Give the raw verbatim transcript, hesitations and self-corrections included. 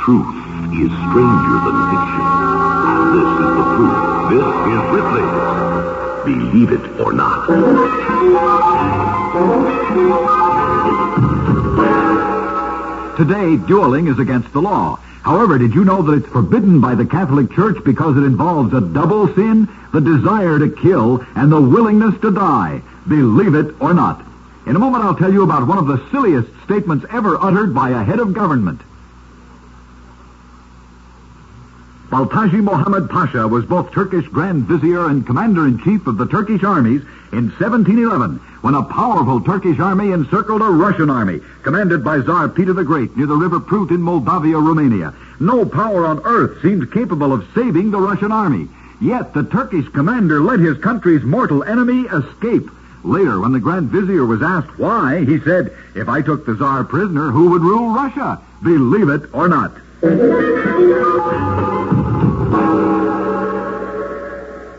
truth is stranger than fiction. And this is the proof. This is Rip Davis. Believe it or not. Today, dueling is against the law. However, did you know that it's forbidden by the Catholic Church because it involves a double sin? The desire to kill and the willingness to die. Believe it or not. In a moment, I'll tell you about one of the silliest statements ever uttered by a head of government. Baltaji Mohammed Pasha was both Turkish Grand Vizier and Commander-in-Chief of the Turkish armies in seventeen eleven, when a powerful Turkish army encircled a Russian army, commanded by Tsar Peter the Great near the River Prut in Moldavia, Romania. No power on earth seemed capable of saving the Russian army. Yet the Turkish commander let his country's mortal enemy escape. Later, when the Grand Vizier was asked why, he said, "If I took the Tsar prisoner, who would rule Russia? Believe it or not."